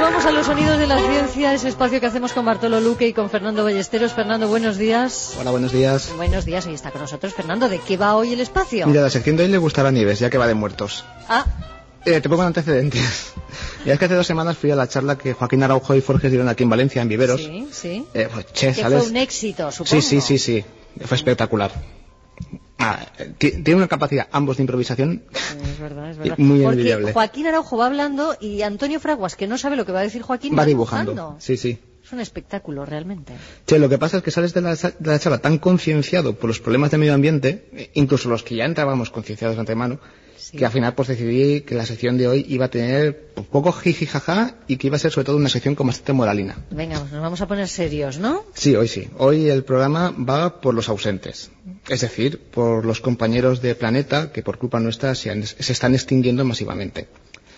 vamos a los sonidos de la ciencia, ese espacio que hacemos con Bartolo Luque y con Fernando Ballesteros. Fernando, buenos días. Hola, buenos días. Buenos días, hoy está con nosotros Fernando. ¿De qué va hoy el espacio? Mira, la sección de hoy le gustará a Nieves, ya que va de muertos. Te pongo antecedentes. Ya es que hace 2 semanas fui a la charla que Joaquín Araujo y Forges dieron aquí en Valencia, en Viveros. Sí, sí. Que fue un éxito, supongo. Sí. Fue espectacular. Tiene una capacidad ambos de improvisación. Es verdad. Muy porque envidiable. Joaquín Araujo va hablando y Antonio Fraguas, que no sabe lo que va a decir Joaquín, va dibujando. Sí. Es un espectáculo, realmente. Che, lo que pasa es que sales de la charla tan concienciado por los problemas del medio ambiente, incluso los que ya entrábamos concienciados de antemano, que al final pues decidí que la sección de hoy iba a tener un poco jijijaja y que iba a ser sobre todo una sección con bastante moralina. Venga, nos vamos a poner serios, ¿no? Sí. Hoy el programa va por los ausentes. Es decir, por los compañeros de planeta que por culpa nuestra se están extinguiendo masivamente.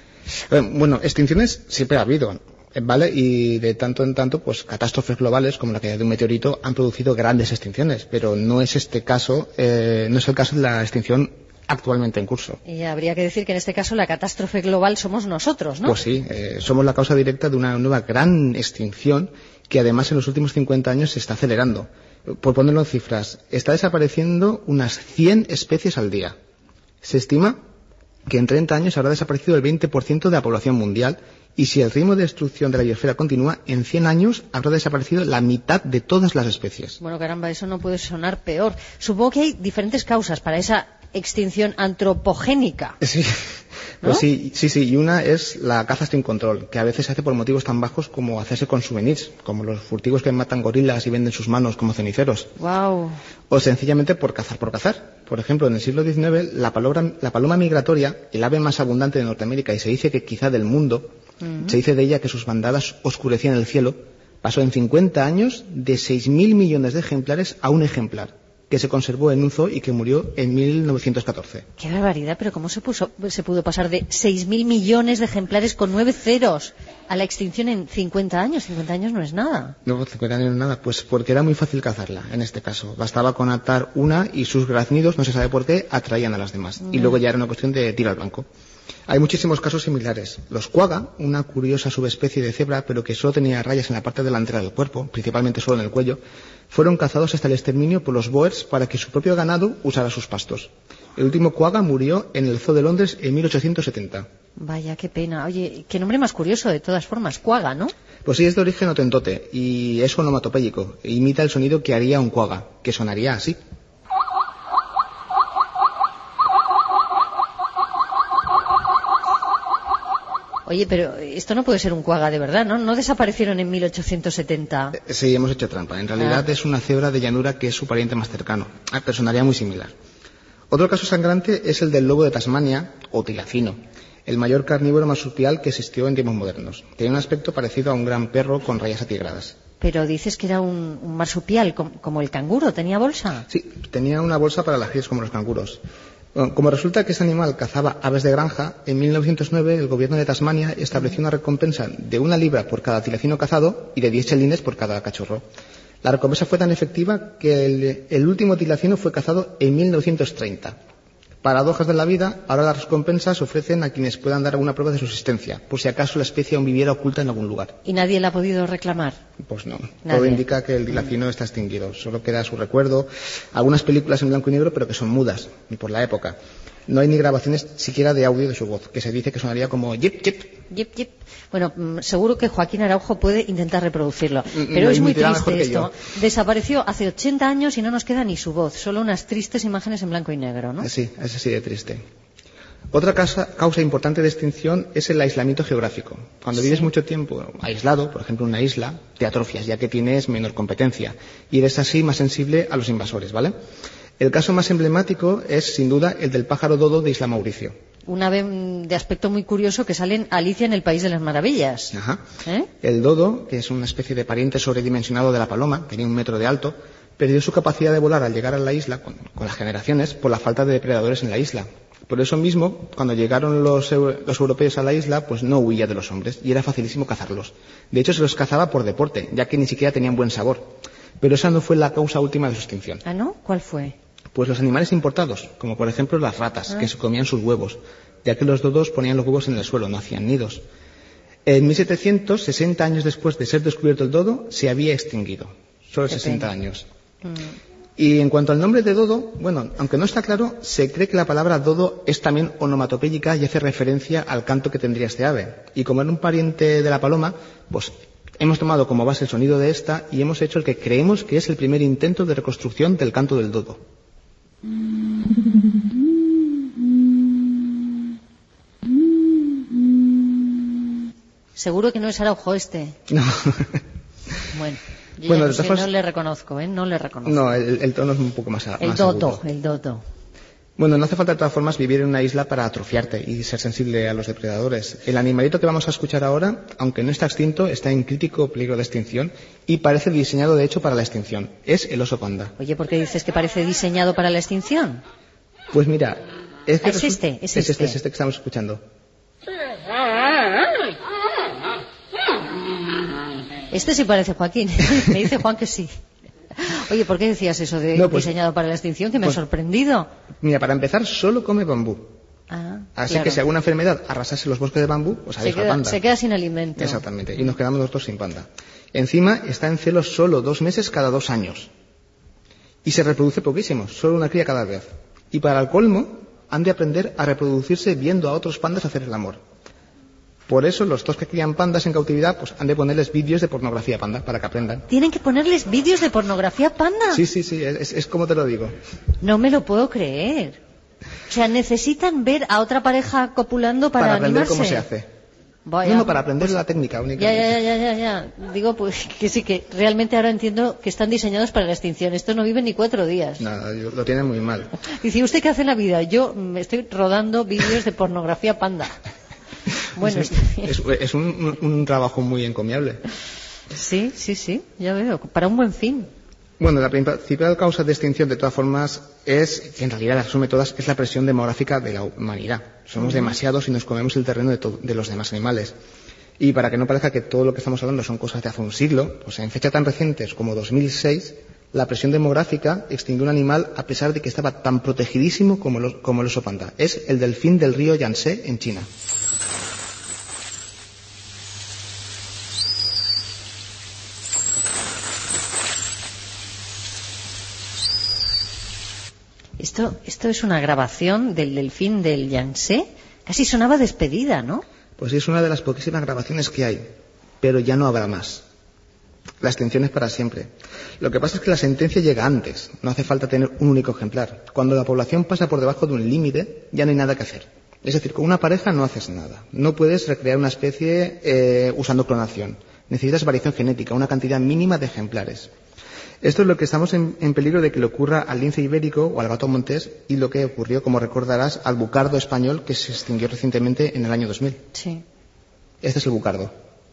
Bueno, extinciones siempre ha habido, ¿vale? Y de tanto en tanto, pues catástrofes globales como la caída de un meteorito han producido grandes extinciones, pero no es el caso de la extinción actualmente en curso. Y habría que decir que en este caso la catástrofe global somos nosotros, ¿no? Pues sí, somos la causa directa de una nueva gran extinción que además en los últimos 50 años se está acelerando. Por ponerlo en cifras, está desapareciendo unas 100 especies al día. Se estima que en 30 años habrá desaparecido el 20% de la población mundial y si el ritmo de destrucción de la biosfera continúa, en 100 años habrá desaparecido la mitad de todas las especies. Bueno, caramba, eso no puede sonar peor. Supongo que hay diferentes causas para esa extinción antropogénica. Sí, ¿no? Pues sí, y una es la caza sin control, que a veces se hace por motivos tan bajos como hacerse con souvenirs, como los furtivos que matan gorilas y venden sus manos como ceniceros. Wow. O sencillamente por cazar por cazar. Por ejemplo, en el siglo XIX, la paloma migratoria, el ave más abundante de Norteamérica y se dice que quizá del mundo, se dice de ella que sus bandadas oscurecían el cielo, pasó en 50 años de 6.000 millones de ejemplares a un ejemplar, que se conservó en un zoo y que murió en 1914. ¡Qué barbaridad! Pero ¿cómo se pudo pasar de 6.000 millones de ejemplares con 9 ceros a la extinción en 50 años? 50 años no es nada. No, 50 años no es nada, pues porque era muy fácil cazarla, en este caso. Bastaba con atar una y sus graznidos, no se sabe por qué, atraían a las demás. Y luego ya era una cuestión de tiro al blanco. Hay muchísimos casos similares. Los quagga, una curiosa subespecie de cebra, pero que solo tenía rayas en la parte delantera del cuerpo, principalmente solo en el cuello, fueron cazados hasta el exterminio por los boers para que su propio ganado usara sus pastos. El último quagga murió en el Zoo de Londres en 1870. Vaya, qué pena. Oye, qué nombre más curioso de todas formas, quagga, ¿no? Pues sí, es de origen otentote y es onomatopéyico. Imita el sonido que haría un quagga, que sonaría así. Oye, pero esto no puede ser un quagga de verdad, ¿no? ¿No desaparecieron en 1870? Sí, hemos hecho trampa. En realidad es una cebra de llanura que es su pariente más cercano. Pero sonaría muy similar. Otro caso sangrante es el del lobo de Tasmania, o tilacino, el mayor carnívoro marsupial que existió en tiempos modernos. Tenía un aspecto parecido a un gran perro con rayas atigradas. Pero dices que era un marsupial, como el canguro, ¿tenía bolsa? Sí, tenía una bolsa para las crías como los canguros. Como resulta que ese animal cazaba aves de granja, en 1909 el gobierno de Tasmania estableció una recompensa de 1 libra por cada tilacino cazado y de 10 chelines por cada cachorro. La recompensa fue tan efectiva que el último tilacino fue cazado en 1930. Paradojas de la vida, ahora las recompensas se ofrecen a quienes puedan dar alguna prueba de su existencia, por si acaso la especie aún viviera oculta en algún lugar. ¿Y nadie la ha podido reclamar? Pues no. ¿Nadie? Todo indica que el tilacino está extinguido. Solo queda su recuerdo. Algunas películas en blanco y negro, pero que son mudas, ni por la época. No hay ni grabaciones siquiera de audio de su voz, que se dice que sonaría como yip, yip. Yip, yip. Bueno, seguro que Joaquín Araujo puede intentar reproducirlo. Pero es muy triste esto. Desapareció hace 80 años y no nos queda ni su voz, solo unas tristes imágenes en blanco y negro, ¿no? Sí, es así de triste. Otra causa importante de extinción es el aislamiento geográfico. Cuando vives mucho tiempo aislado, por ejemplo en una isla, te atrofias ya que tienes menor competencia y eres así más sensible a los invasores, ¿vale? El caso más emblemático es, sin duda, el del pájaro dodo de Isla Mauricio. Un ave de aspecto muy curioso que sale en Alicia en el País de las Maravillas. Ajá. El dodo, que es una especie de pariente sobredimensionado de la paloma, tenía 1 metro de alto, perdió su capacidad de volar al llegar a la isla, con las generaciones, por la falta de depredadores en la isla. Por eso mismo, cuando llegaron los europeos a la isla, pues no huía de los hombres, y era facilísimo cazarlos. De hecho, se los cazaba por deporte, ya que ni siquiera tenían buen sabor. Pero esa no fue la causa última de su extinción. ¿Ah, no? ¿Cuál fue? Pues los animales importados, como por ejemplo las ratas, que se comían sus huevos, ya que los dodos ponían los huevos en el suelo, no hacían nidos. En 1700, 60 años después de ser descubierto el dodo, se había extinguido. Solo 60 años. Y en cuanto al nombre de dodo, bueno, aunque no está claro, se cree que la palabra dodo es también onomatopéyica y hace referencia al canto que tendría este ave. Y como era un pariente de la paloma, pues hemos tomado como base el sonido de esta y hemos hecho el que creemos que es el primer intento de reconstrucción del canto del dodo. Seguro que no es Araujo este. No. Bueno, de todas formas, no le reconozco, no le reconozco. No, el tono es un poco más el dodo. Bueno, no hace falta de todas formas vivir en una isla para atrofiarte y ser sensible a los depredadores. El animalito que vamos a escuchar ahora, aunque no está extinto, está en crítico peligro de extinción y parece diseñado de hecho para la extinción. Es el oso panda. Oye, ¿por qué dices que parece diseñado para la extinción? Pues mira, es este que estamos escuchando. Este sí parece Joaquín. Me dice Juan que sí. Oye, ¿por qué decías eso de diseñado para la extinción? Que me ha sorprendido. Mira, para empezar, solo come bambú. Así que si alguna enfermedad arrasase los bosques de bambú, pues adiós al panda. Se queda sin alimento. Exactamente, y nos quedamos nosotros sin panda. Encima, está en celo solo 2 meses cada 2 años. Y se reproduce poquísimo, solo una cría cada vez. Y para el colmo, han de aprender a reproducirse viendo a otros pandas hacer el amor. Por eso los dos que crían pandas en cautividad pues han de ponerles vídeos de pornografía panda para que aprendan. ¿Tienen que ponerles vídeos de pornografía panda? Sí, es como te lo digo. No me lo puedo creer. O sea, necesitan ver a otra pareja copulando para aprender animarse. Cómo se hace. Vaya, no, para aprender la técnica únicamente. Ya. Digo, pues que sí, que realmente ahora entiendo que están diseñados para la extinción. Estos no viven ni 4 días. No, lo tienen muy mal. Dice, ¿usted qué hace en la vida? Yo me estoy rodando vídeos de pornografía panda. Bueno, es un trabajo muy encomiable. Sí, ya veo, para un buen fin. Bueno, la principal causa de extinción, de todas formas, es, que en realidad la resume todas, es la presión demográfica de la humanidad. Somos demasiados y nos comemos el terreno de los demás animales. Y para que no parezca que todo lo que estamos hablando son cosas de hace un siglo, pues en fechas tan recientes como 2006, la presión demográfica extinguió un animal a pesar de que estaba tan protegidísimo como el oso panda. Es el delfín del río Yangtze en China. Esto es una grabación del delfín del Yangtze. Casi sonaba despedida, ¿no? Pues sí, es una de las poquísimas grabaciones que hay, pero ya no habrá más. La extinción es para siempre. Lo que pasa es que la sentencia llega antes, no hace falta tener un único ejemplar. Cuando la población pasa por debajo de un límite, ya no hay nada que hacer. Es decir, con una pareja no haces nada. No puedes recrear una especie usando clonación. Necesitas variación genética, una cantidad mínima de ejemplares. Esto es lo que estamos en peligro de que le ocurra al lince ibérico o al gato montés y lo que ocurrió, como recordarás, al bucardo español que se extinguió recientemente en el año 2000. Sí. Este es el bucardo.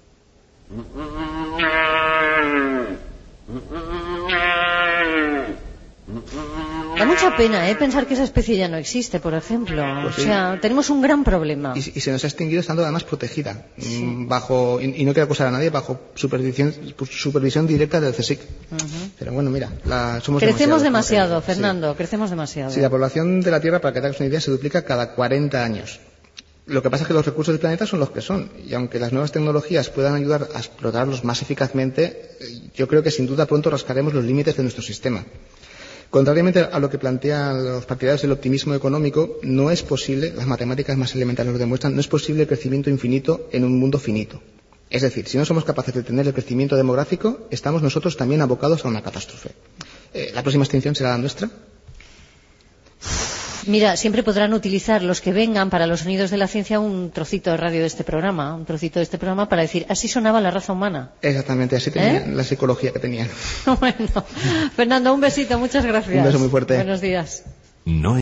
Da mucha pena, pensar que esa especie ya no existe, por ejemplo. Pues sí. O sea, tenemos un gran problema. Y se nos ha extinguido estando además protegida. Sí. Y no quiero acusar a nadie, bajo supervisión directa del CSIC. Pero bueno, mira, crecemos demasiado, Fernando, sí. Crecemos demasiado. Sí, la población de la Tierra, para que te hagas una idea, se duplica cada 40 años. Lo que pasa es que los recursos del planeta son los que son. Y aunque las nuevas tecnologías puedan ayudar a explotarlos más eficazmente, yo creo que sin duda pronto rascaremos los límites de nuestro sistema. Contrariamente a lo que plantean los partidarios del optimismo económico, no es posible, las matemáticas más elementales lo demuestran, no es posible el crecimiento infinito en un mundo finito. Es decir, si no somos capaces de tener el crecimiento demográfico, estamos nosotros también abocados a una catástrofe. ¿La próxima extinción será la nuestra? Mira, siempre podrán utilizar los que vengan para los sonidos de la ciencia un trocito de radio de este programa, para decir, así sonaba la raza humana. Exactamente, así tenían la psicología que tenían. Bueno, Fernando, un besito, muchas gracias. Un beso muy fuerte. Buenos días. No